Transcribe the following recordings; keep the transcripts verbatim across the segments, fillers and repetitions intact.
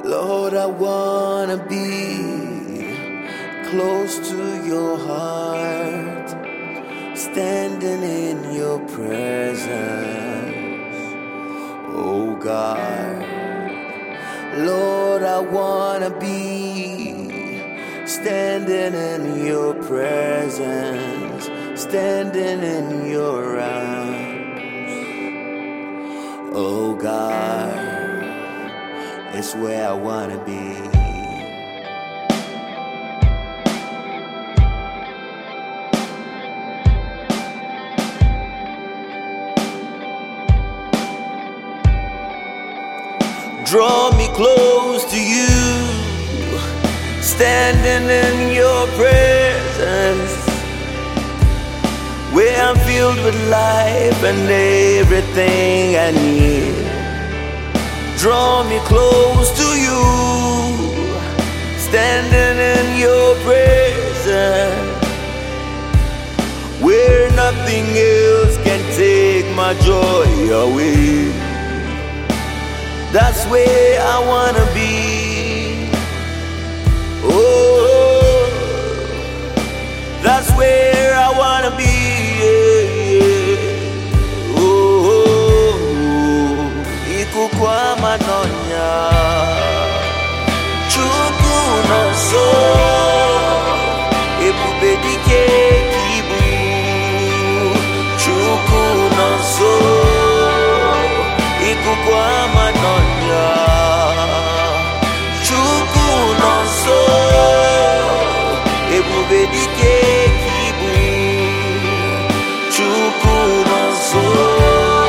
Lord, I wanna be close to your heart, standing in your presence, oh God. Lord, I wanna be standing in your presence, standing in your arms, oh God. It's where I wanna be. Draw me close to you, standing in your presence, where I'm filled with life and everything I need. Draw me close to you, standing in your presence, where nothing else can take my joy away. That's where I wanna be. Oh, that's where I wanna be. Kwa manonya chuku noso ebubedike kibu chuku noso iku kwa manonya chuku noso ebubedike kibu chuku noso.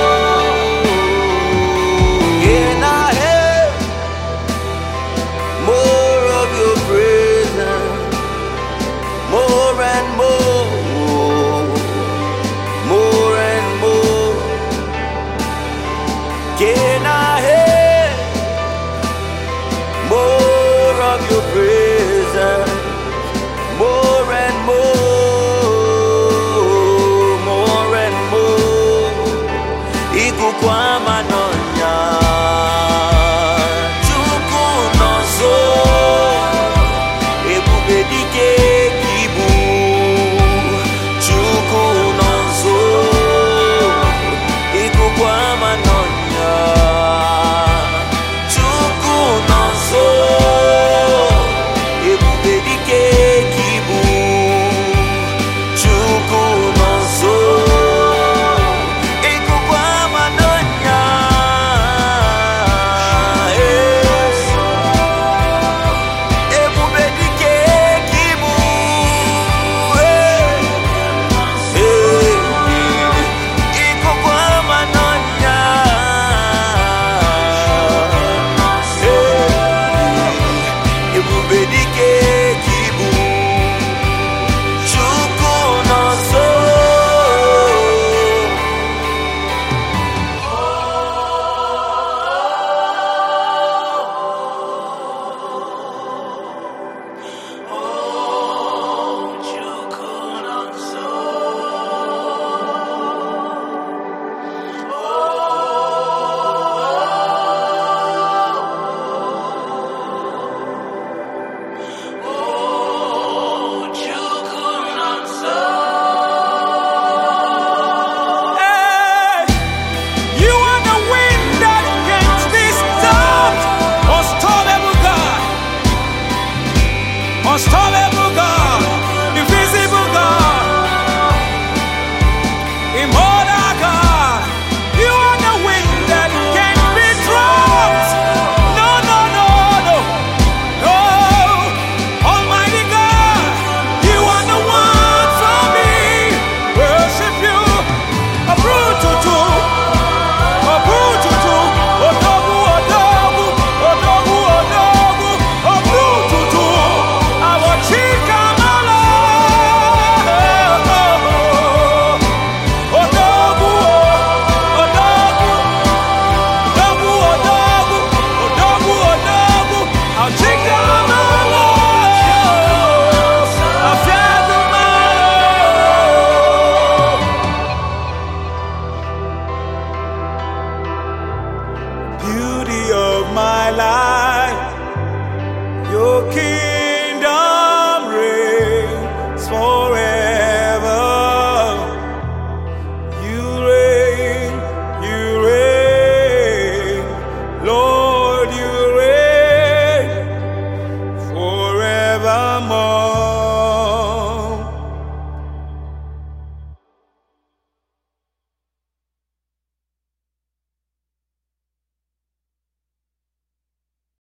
More and more, more and more. Can I have more of your presence? More and more, more and more. Iku kwa manonya, chuku noso, ebubedike. Unstoppable God, invisible God, immortal God. You are the wind that can't be dropped. No, no, no, no, no. Almighty God, you are the one for me. Worship you, a brututu, a brututu, a dogu, a dogu, a dogu, a dogu, a brututu. Chica Mala, beauty of my life, King.